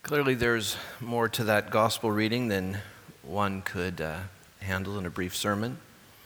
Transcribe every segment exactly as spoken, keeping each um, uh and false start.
Clearly, there's more to that gospel reading than one could uh, handle in a brief sermon.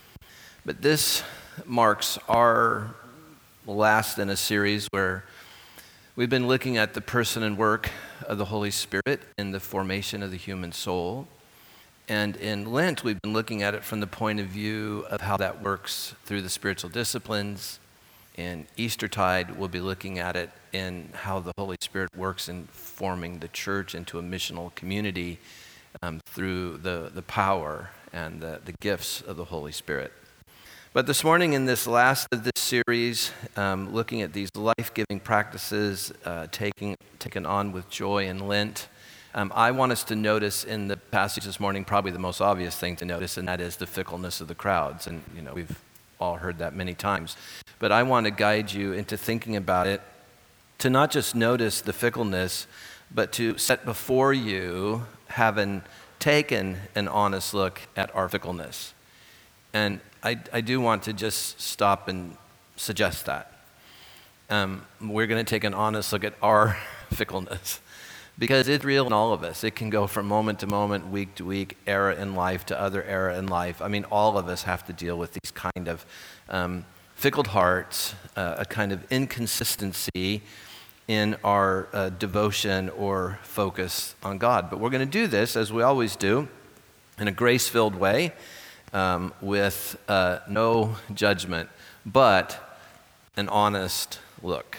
But this marks our last in a series where we've been looking at the person and work of the Holy Spirit in the formation of the human soul. And in Lent, we've been looking at it from the point of view of how that works through the spiritual disciplines. In Eastertide, we'll be looking at it in how the Holy Spirit works in forming the church into a missional community um, through the, the power and the, the gifts of the Holy Spirit. But this morning, in this last of this series, um, looking at these life-giving practices uh, taking, taken on with joy in Lent, um, I want us to notice in the passage this morning probably the most obvious thing to notice, and that is the fickleness of the crowds. And, you know, we've all heard that many times. But I want to guide you into thinking about it, to not just notice the fickleness, but to set before you, having taken an honest look at our fickleness. And I, I do want to just stop and suggest that. Um, we're going to take an honest look at our fickleness, because it's real in all of us. It can go from moment to moment, week to week, era in life to other era in life. I mean, all of us have to deal with these kind of um, fickle hearts, uh, a kind of inconsistency in our uh, devotion or focus on God. But we're going to do this, as we always do, in a grace-filled way, um, with uh, no judgment, but an honest look.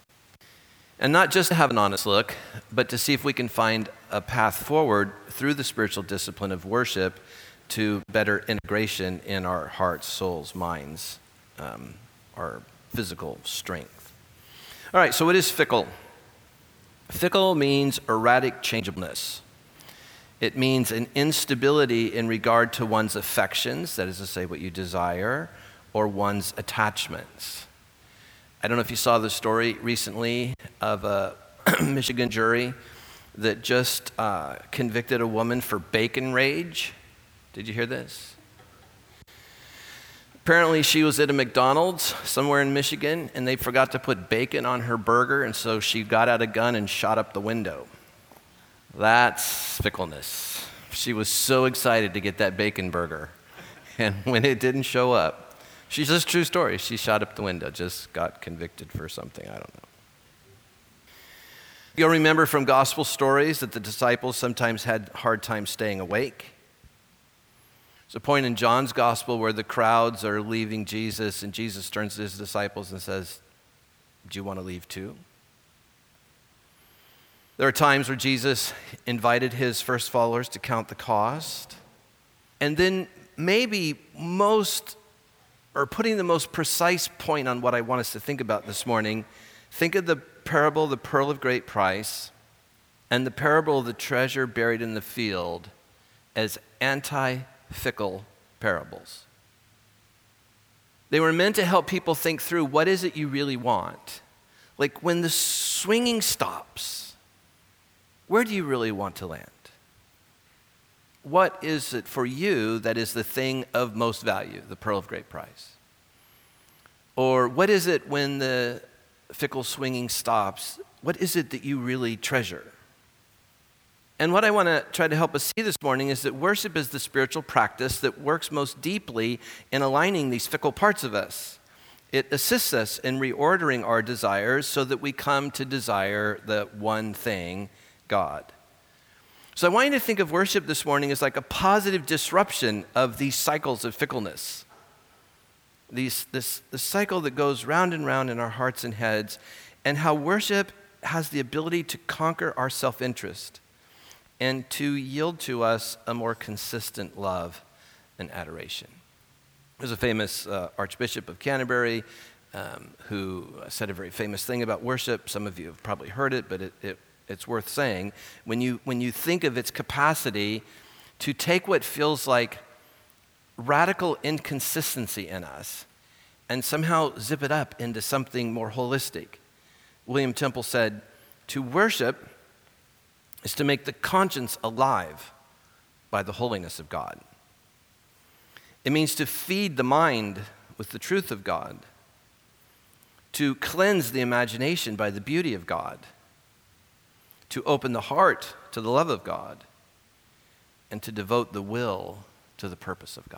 And not just to have an honest look, but to see if we can find a path forward through the spiritual discipline of worship to better integration in our hearts, souls, minds, um, our physical strength. All right, so what is fickle? Fickle means erratic changeableness. It means an instability in regard to one's affections, that is to say what you desire, or one's attachments. I don't know if you saw the story recently of a Michigan jury that just uh, convicted a woman for bacon rage. Did you hear this? Apparently she was at a McDonald's somewhere in Michigan, and they forgot to put bacon on her burger, and so she got out a gun and shot up the window. That's fickleness. She was so excited to get that bacon burger, and when it didn't show up, she's just a true story. She shot up the window, just got convicted for something, I don't know. You'll remember from gospel stories that the disciples sometimes had a hard time staying awake. There's a point in John's gospel where the crowds are leaving Jesus, and Jesus turns to his disciples and says, "Do you want to leave too?" There are times where Jesus invited his first followers to count the cost. And then maybe most or putting the most precise point on what I want us to think about this morning, think of the parable, the pearl of great price, and the parable of the treasure buried in the field as anti-fickle parables. They were meant to help people think through, what is it you really want? Like when the swinging stops, where do you really want to land? What is it for you that is the thing of most value, the pearl of great price? Or what is it when the fickle swinging stops? What is it that you really treasure? And what I want to try to help us see this morning is that worship is the spiritual practice that works most deeply in aligning these fickle parts of us. It assists us in reordering our desires so that we come to desire the one thing, God. So I want you to think of worship this morning as like a positive disruption of these cycles of fickleness. These, this, this cycle that goes round and round in our hearts and heads, and how worship has the ability to conquer our self-interest and to yield to us a more consistent love and adoration. There's a famous uh, Archbishop of Canterbury um, who said a very famous thing about worship. Some of you have probably heard it, but it, it It's worth saying. When you when you think of its capacity to take what feels like radical inconsistency in us and somehow zip it up into something more holistic. William Temple said, "To worship is to make the conscience alive by the holiness of God. It means to feed the mind with the truth of God, to cleanse the imagination by the beauty of God, to open the heart to the love of God, and to devote the will to the purpose of God.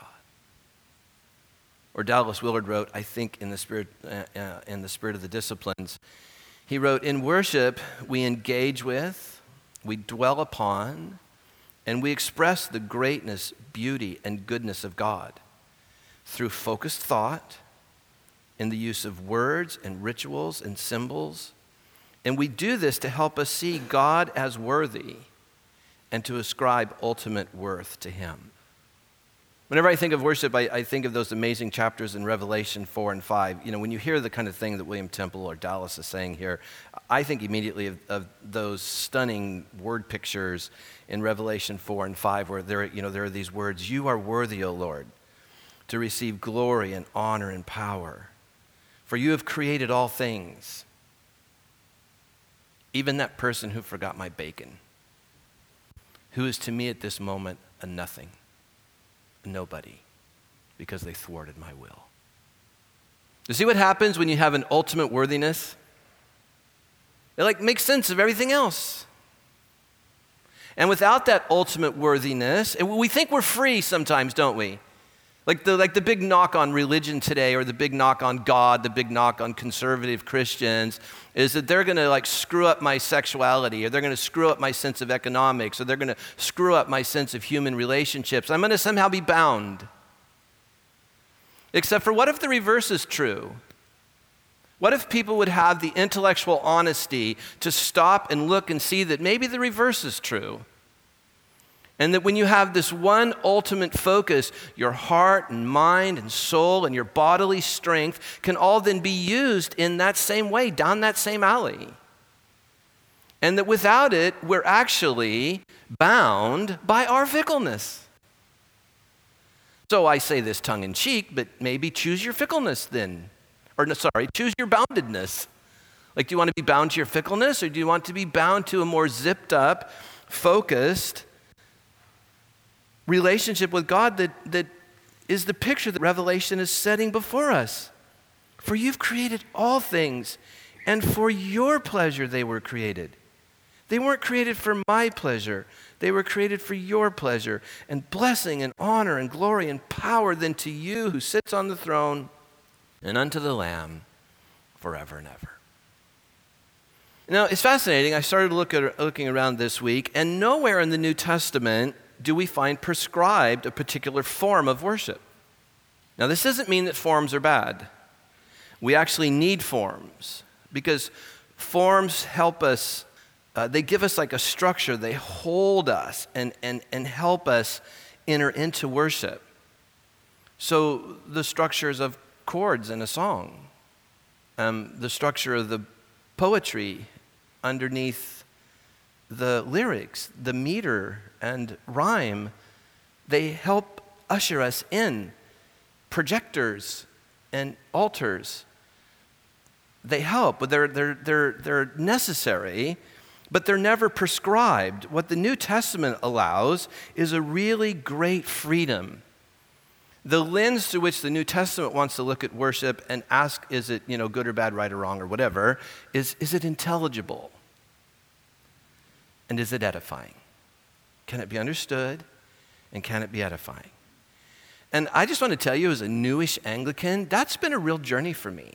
Or Dallas Willard wrote, I think in the spirit, uh, uh, in the spirit of the disciplines, he wrote, in worship we engage with, we dwell upon, and we express the greatness, beauty, and goodness of God through focused thought, in the use of words and rituals and symbols. And we do this to help us see God as worthy and to ascribe ultimate worth to him. Whenever I think of worship, I, I think of those amazing chapters in Revelation four and five. You know, when you hear the kind of thing that William Temple or Dallas is saying here, I think immediately of, of those stunning word pictures in Revelation four and five, where there, you know, there are these words, "You are worthy, O Lord, to receive glory and honor and power, for you have created all things, even that person who forgot my bacon, who is to me at this moment a nothing, a nobody, because they thwarted my will." You see what happens when you have an ultimate worthiness? It like makes sense of everything else. And without that ultimate worthiness, and we think we're free sometimes, don't we? Like the, like the big knock on religion today, or the big knock on God, the big knock on conservative Christians, is that they're going to like screw up my sexuality, or they're going to screw up my sense of economics, or they're going to screw up my sense of human relationships. I'm going to somehow be bound. Except for, what if the reverse is true? What if people would have the intellectual honesty to stop and look and see that maybe the reverse is true? And that when you have this one ultimate focus, your heart and mind and soul and your bodily strength can all then be used in that same way, down that same alley. And that without it, we're actually bound by our fickleness. So I say this tongue in cheek, but maybe choose your fickleness then. Or no, sorry, choose your boundedness. Like, do you want to be bound to your fickleness, or do you want to be bound to a more zipped up, focused relationship with God that, that is the picture that Revelation is setting before us? For you've created all things, and for your pleasure they were created. They weren't created for my pleasure. They were created for your pleasure. And blessing and honor and glory and power then to you who sits on the throne and unto the Lamb forever and ever. Now, it's fascinating. I started look at, looking around this week, and nowhere in the New Testament do we find prescribed a particular form of worship. Now, this doesn't mean that forms are bad. We actually need forms, because forms help us, uh, they give us like a structure, they hold us and, and, and help us enter into worship. So the structures of chords in a song, um, the structure of the poetry underneath the lyrics, the meter and rhyme, they help usher us in. Projectors and altars, they help, but they're, they're, they're, they're necessary, but they're never prescribed. What the New Testament allows is a really great freedom. The lens through which the New Testament wants to look at worship and ask, is it, you know, good or bad, right or wrong, or whatever, is, is it intelligible? And is it edifying? Can it be understood? And can it be edifying? And I just want to tell you, as a newish Anglican, that's been a real journey for me.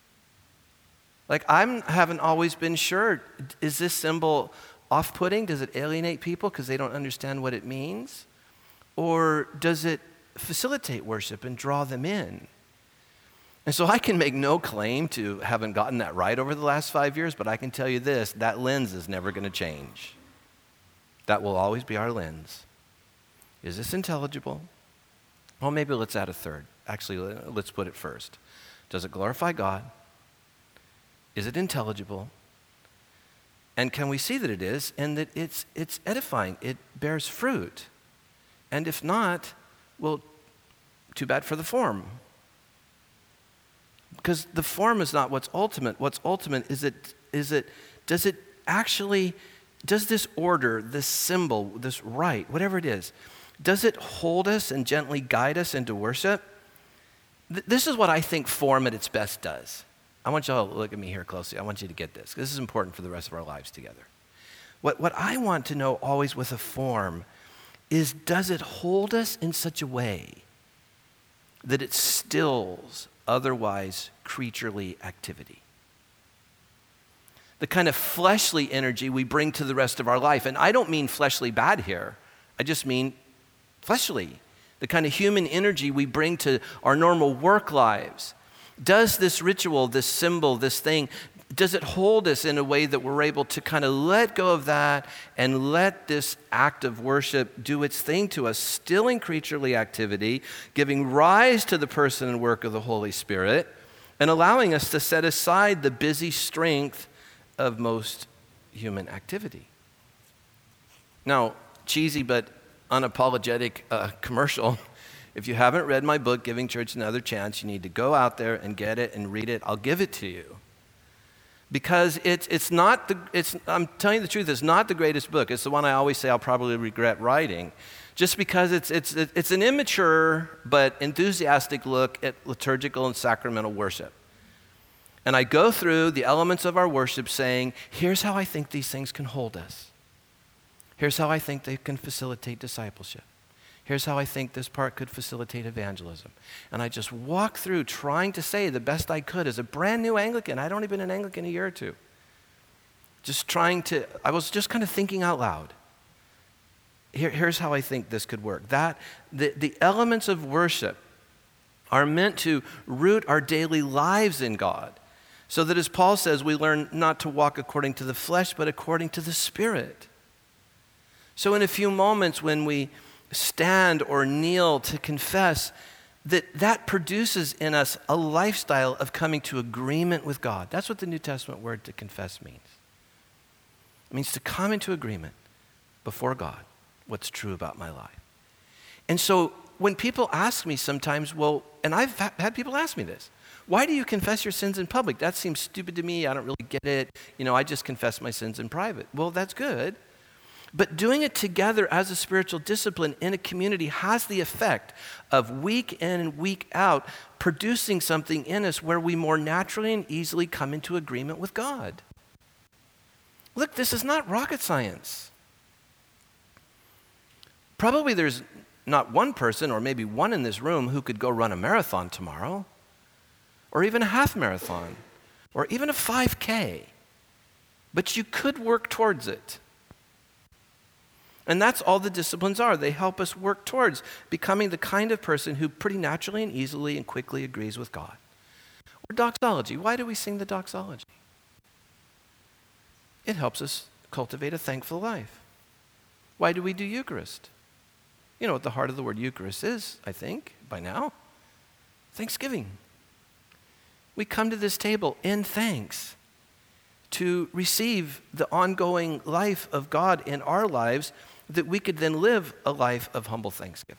Like, I haven't always been sure, is this symbol off-putting? Does it alienate people because they don't understand what it means? Or does it facilitate worship and draw them in? And so I can make no claim to having gotten that right over the last five years, but I can tell you this, that lens is never going to change. That will always be our lens. Is this intelligible? Well, maybe let's add a third. Actually, let's put it first. Does it glorify God? Is it intelligible? And can we see that it is, and that it's it's edifying? It bears fruit. And if not, well, too bad for the form. Because the form is not what's ultimate. What's ultimate is it is it does it actually, does this order, this symbol, this rite, whatever it is, does it hold us and gently guide us into worship? Th- this is what I think form at its best does. I want y'all to look at me here closely. I want you to get this, because this is important for the rest of our lives together. What, what I want to know always with a form is, does it hold us in such a way that it stills otherwise creaturely activity? The kind of fleshly energy we bring to the rest of our life. And I don't mean fleshly bad here. I just mean fleshly. The kind of human energy we bring to our normal work lives. Does this ritual, this symbol, this thing, does it hold us in a way that we're able to kind of let go of that and let this act of worship do its thing to us, stilling creaturely activity, giving rise to the person and work of the Holy Spirit, and allowing us to set aside the busy strength of most human activity? Now, cheesy but unapologetic uh, commercial. If you haven't read my book, Giving Church Another Chance, you need to go out there and get it and read it. I'll give it to you. Because it's it's not the it's I'm telling you the truth, it's not the greatest book. It's the one I always say I'll probably regret writing, just because it's it's it's an immature but enthusiastic look at liturgical and sacramental worship. And I go through the elements of our worship saying, here's how I think these things can hold us. Here's how I think they can facilitate discipleship. Here's how I think this part could facilitate evangelism. And I just walk through trying to say the best I could as a brand new Anglican. I'd only been an Anglican a year or two. Just trying to, I was just kind of thinking out loud. Here, here's how I think this could work. That, the, the elements of worship are meant to root our daily lives in God. So that, as Paul says, we learn not to walk according to the flesh, but according to the Spirit. So in a few moments when we stand or kneel to confess, that that produces in us a lifestyle of coming to agreement with God. That's what the New Testament word to confess means. It means to come into agreement before God, what's true about my life. And so when people ask me sometimes, well, and I've had people ask me this, why do you confess your sins in public? That seems stupid to me. I don't really get it. You know, I just confess my sins in private. Well, that's good. But doing it together as a spiritual discipline in a community has the effect of week in and week out producing something in us where we more naturally and easily come into agreement with God. Look, this is not rocket science. Probably there's not one person, or maybe one in this room, who could go run a marathon tomorrow, or even a half marathon, or even a five K. But you could work towards it. And that's all the disciplines are. They help us work towards becoming the kind of person who pretty naturally and easily and quickly agrees with God. Or doxology. Why do we sing the doxology? It helps us cultivate a thankful life. Why do we do Eucharist? You know what the heart of the word Eucharist is, I think, by now. Thanksgiving. We come to this table in thanks to receive the ongoing life of God in our lives, that we could then live a life of humble thanksgiving.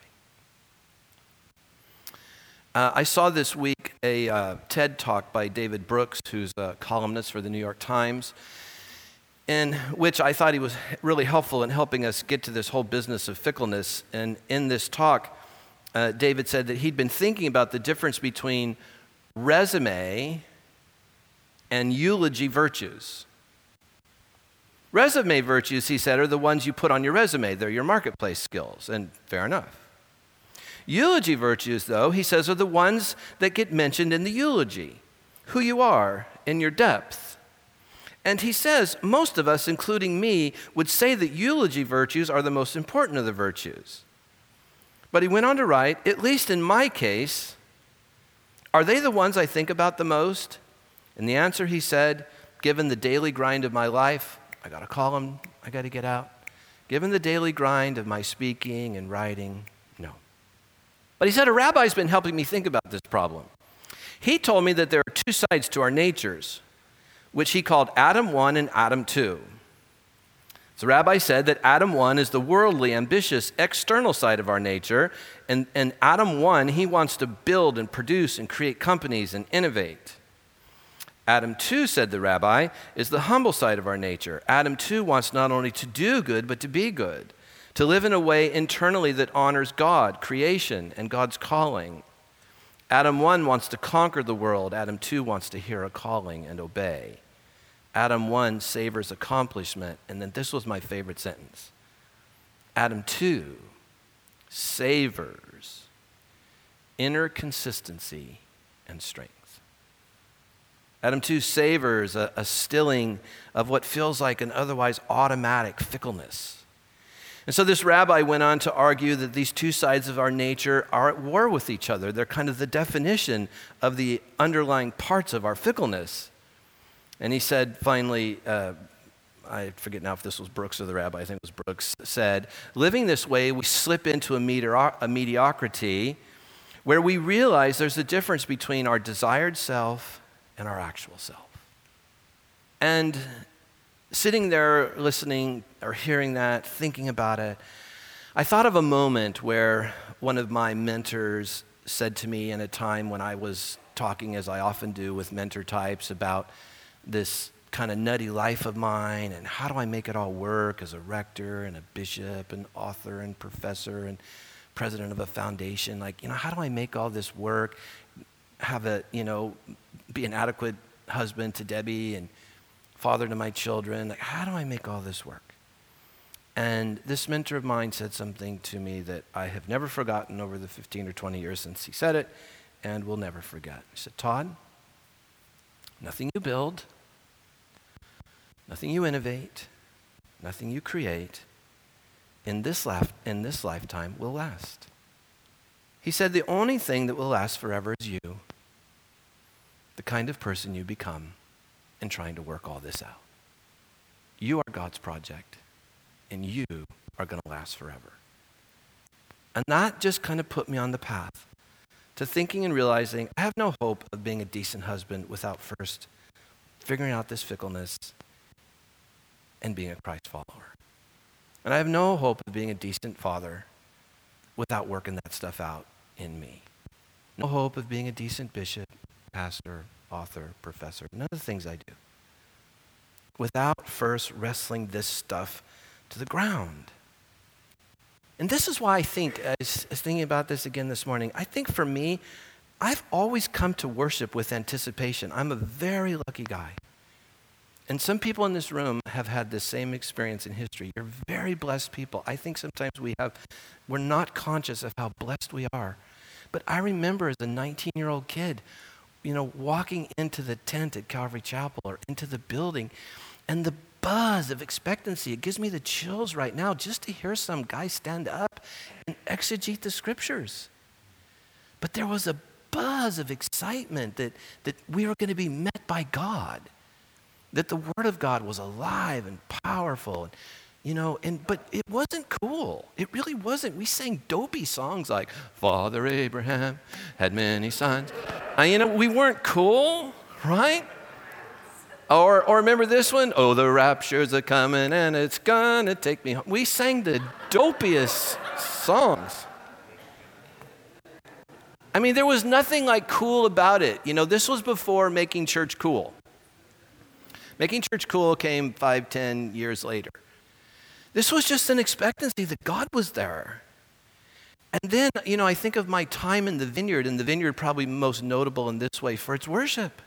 Uh, I saw this week a uh, TED Talk by David Brooks, who's a columnist for the New York Times, in which I thought he was really helpful in helping us get to this whole business of fickleness. And in this talk, uh, David said that he'd been thinking about the difference between resume and eulogy virtues. Resume virtues, he said, are the ones you put on your resume. They're your marketplace skills, and fair enough. Eulogy virtues, though, he says, are the ones that get mentioned in the eulogy, who you are in your depth. And he says, most of us, including me, would say that eulogy virtues are the most important of the virtues. But he went on to write, at least in my case, are they the ones I think about the most? And the answer, he said, given the daily grind of my life, I got to call him, I got to get out. Given the daily grind of my speaking and writing, no. But he said, a rabbi's been helping me think about this problem. He told me that there are two sides to our natures, which he called Adam one and Adam two. So the rabbi said that Adam one is the worldly, ambitious, external side of our nature, and, and Adam one, he wants to build and produce and create companies and innovate. Adam two, said the rabbi, is the humble side of our nature. Adam two wants not only to do good, but to be good, to live in a way internally that honors God, creation, and God's calling. Adam one wants to conquer the world. Adam two wants to hear a calling and obey. Adam one savors accomplishment, and then this was my favorite sentence. Adam two savors inner consistency and strength. Adam two savors a, a stilling of what feels like an otherwise automatic fickleness. And so this rabbi went on to argue that these two sides of our nature are at war with each other. They're kind of the definition of the underlying parts of our fickleness. And he said, finally, uh, I forget now if this was Brooks or the rabbi, I think it was Brooks, said, living this way, we slip into a, meteor- a mediocrity where we realize there's a difference between our desired self and our actual self. And sitting there listening or hearing that, thinking about it, I thought of a moment where one of my mentors said to me in a time when I was talking, as I often do with mentor types, about this kind of nutty life of mine and how do I make it all work as a rector and a bishop and author and professor and president of a foundation. Like, you know, how do I make all this work, have a, you know, be an adequate husband to Debbie and father to my children? Like, how do I make all this work? And this mentor of mine said something to me that I have never forgotten over the fifteen or twenty years since he said it, and will never forget. He said, Todd, nothing you build, nothing you innovate, nothing you create in this, laf- in this lifetime will last. He said, the only thing that will last forever is you, the kind of person you become in trying to work all this out. You are God's project, and you are going to last forever. And that just kind of put me on the path to thinking and realizing I have no hope of being a decent husband without first figuring out this fickleness and being a Christ follower. And I have no hope of being a decent father without working that stuff out in me. No hope of being a decent bishop, pastor, author, professor, none of the things I do, without first wrestling this stuff to the ground. And this is why I think, as, as thinking about this again this morning, I think for me, I've always come to worship with anticipation. I'm a very lucky guy. And some people in this room have had the same experience in history. You're very blessed people. I think sometimes we have, we're not conscious of how blessed we are. But I remember as a nineteen-year-old kid, you know, walking into the tent at Calvary Chapel or into the building, and the buzz of expectancy, it gives me the chills right now just to hear some guy stand up and exegete the scriptures. But there was a buzz of excitement that, that we were going to be met by God, that the Word of God was alive and powerful, and, you know, and but it wasn't cool. It really wasn't. We sang dopey songs like, Father Abraham had many sons. Uh, you know, we weren't cool, right? Or, or remember this one? Oh, the rapture's a coming and it's gonna take me home. We sang the dopiest songs. I mean, there was nothing like cool about it. You know, this was before making church cool. Making church cool came five, ten years later. This was just an expectancy that God was there. And then, you know, I think of my time in the vineyard, and the vineyard probably most notable in this way for its worship.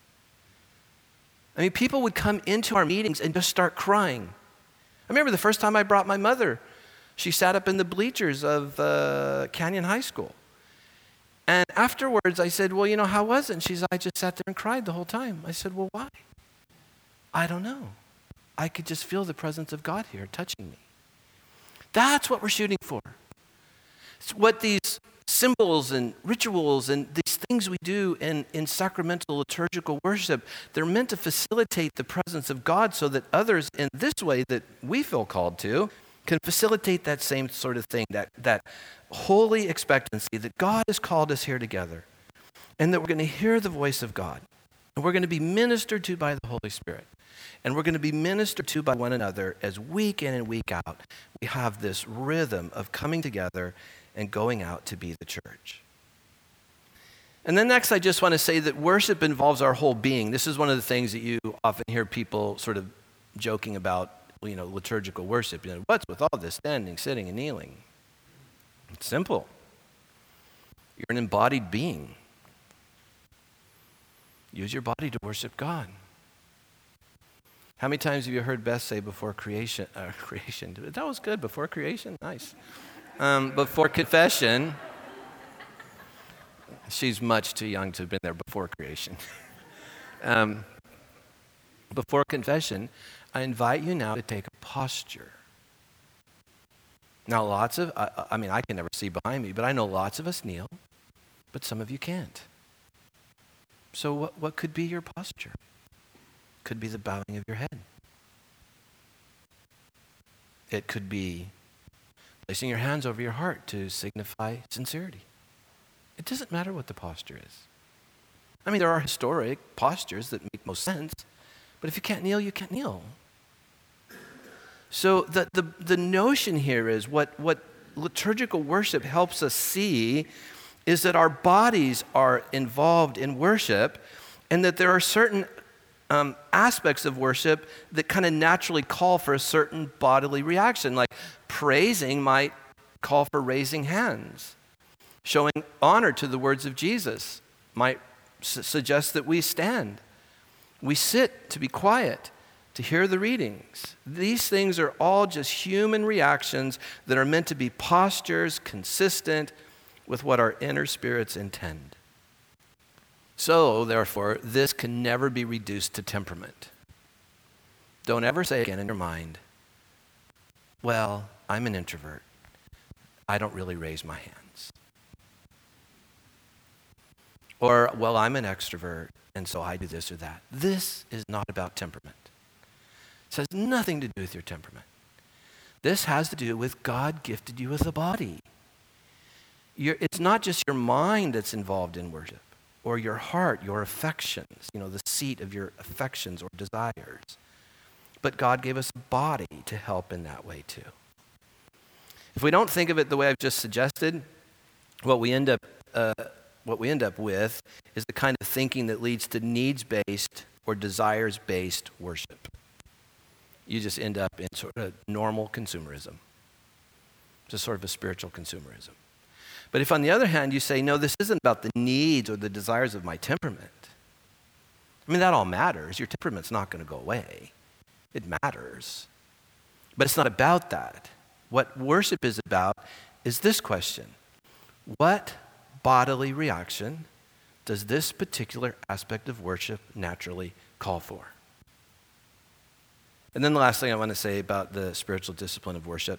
I mean, people would come into our meetings and just start crying. I remember the first time I brought my mother. She sat up in the bleachers of uh, Canyon High School. And afterwards, I said, well, you know, how was it? And she said, I just sat there and cried the whole time. I said, well, why? I don't know. I could just feel the presence of God here touching me. That's what we're shooting for. It's what these symbols and rituals and these things we do in, in sacramental liturgical worship, they're meant to facilitate the presence of God so that others in this way that we feel called to can facilitate that same sort of thing, that, that holy expectancy that God has called us here together and that we're going to hear the voice of God and we're going to be ministered to by the Holy Spirit. And we're going to be ministered to by one another as week in and week out. We have this rhythm of coming together and going out to be the church. And then next, I just want to say that worship involves our whole being. This is one of the things that you often hear people sort of joking about, you know, liturgical worship. You know, what's with all this standing, sitting, and kneeling? It's simple. You're an embodied being. Use your body to worship God. How many times have you heard Beth say before creation? Uh, creation. That was good. Before creation? Nice. Um, before confession. She's much too young to have been there before creation. um, before confession, I invite you now to take a posture. Now, lots of, I, I mean, I can never see behind me, but I know lots of us kneel, but some of you can't. So what, what could be your posture? Could be the bowing of your head. It could be placing your hands over your heart to signify sincerity. It doesn't matter what the posture is. I mean, there are historic postures that make most sense, but if you can't kneel, you can't kneel. So the, the, the notion here is what, what liturgical worship helps us see is that our bodies are involved in worship and that there are certain um, aspects of worship that kind of naturally call for a certain bodily reaction. Like praising might call for raising hands. Showing honor to the words of Jesus might su- suggest that we stand. We sit to be quiet, to hear the readings. These things are all just human reactions that are meant to be postures consistent with what our inner spirits intend. So, therefore, this can never be reduced to temperament. Don't ever say again in your mind, well, I'm an introvert. I don't really raise my hands. Or, well, I'm an extrovert, and so I do this or that. This is not about temperament. It has nothing to do with your temperament. This has to do with God gifted you with a body. You're, it's not just your mind that's involved in worship, or your heart, your affections, you know, the seat of your affections or desires. But God gave us a body to help in that way too. If we don't think of it the way I've just suggested, what we end up uh, what we end up with is the kind of thinking that leads to needs-based or desires-based worship. You just end up in sort of normal consumerism, just sort of a spiritual consumerism. But if on the other hand you say, no, this isn't about the needs or the desires of my temperament. I mean, that all matters. Your temperament's not going to go away. It matters. But it's not about that. What worship is about is this question. What bodily reaction does this particular aspect of worship naturally call for? And then the last thing I want to say about the spiritual discipline of worship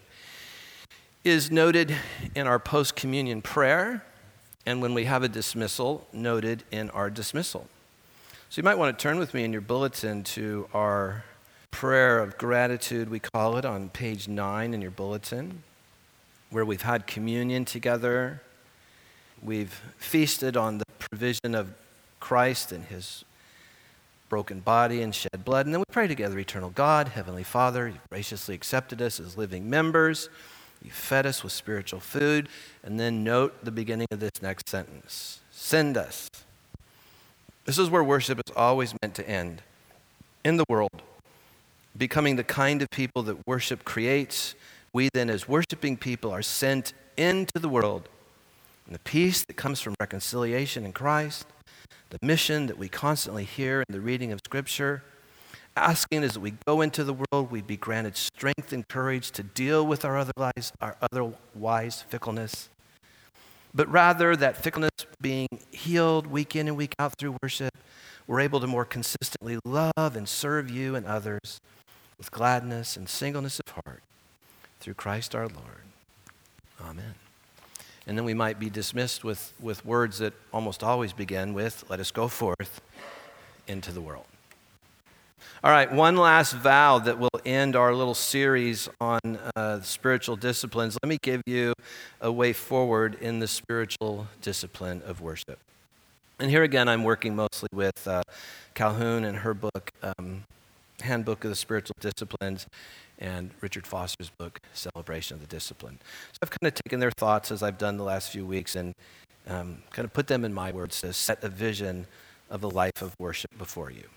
is noted in our post-communion prayer, and when we have a dismissal, noted in our dismissal. So you might want to turn with me in your bulletin to our prayer of gratitude, we call it, on page nine in your bulletin, where we've had communion together. We've feasted on the provision of Christ and his broken body and shed blood. And then we pray together, eternal God, Heavenly Father, you've graciously accepted us as living members. You fed us with spiritual food. And then note the beginning of this next sentence. Send us. This is where worship is always meant to end. In the world, becoming the kind of people that worship creates, we then as worshiping people are sent into the world. And the peace that comes from reconciliation in Christ, the mission that we constantly hear in the reading of Scripture, asking as we go into the world, we be granted strength and courage to deal with our otherwise, our otherwise fickleness. But rather that fickleness being healed week in and week out through worship, we're able to more consistently love and serve you and others with gladness and singleness of heart through Christ our Lord. Amen. And then we might be dismissed with, with words that almost always begin with, let us go forth into the world. All right, one last vow that will end our little series on uh, spiritual disciplines. Let me give you a way forward in the spiritual discipline of worship. And here again, I'm working mostly with uh, Calhoun and her book, um, Handbook of the Spiritual Disciplines, and Richard Foster's book, Celebration of the Discipline. So I've kind of taken their thoughts as I've done the last few weeks and um, kind of put them in my words to set a vision of a life of worship before you.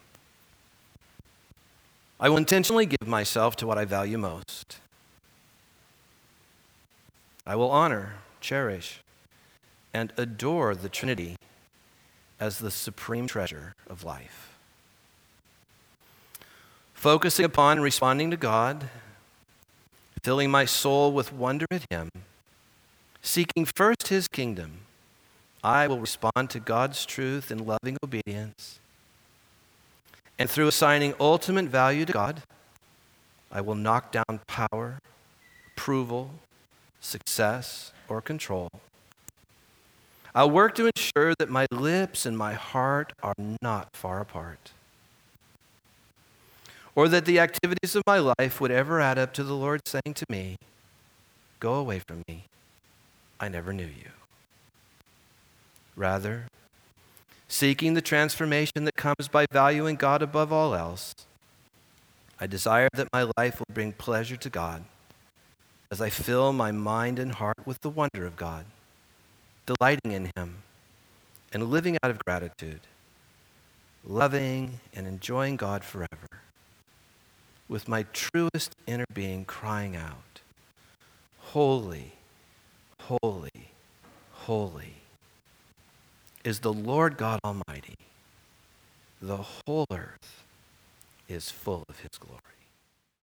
I will intentionally give myself to what I value most. I will honor, cherish, and adore the Trinity as the supreme treasure of life. focusing upon and responding to God, filling my soul with wonder at him, seeking first his kingdom, I will respond to God's truth in loving obedience. And through assigning ultimate value to God, I will knock down power, approval, success, or control. I'll work to ensure that my lips and my heart are not far apart, or that the activities of my life would ever add up to the Lord saying to me, "Go away from me, I never knew you." Rather, seeking the transformation that comes by valuing God above all else, I desire that my life will bring pleasure to God as I fill my mind and heart with the wonder of God, delighting in him and living out of gratitude, loving and enjoying God forever, with my truest inner being crying out, "Holy, holy, holy is the Lord God Almighty. The whole earth is full of his glory."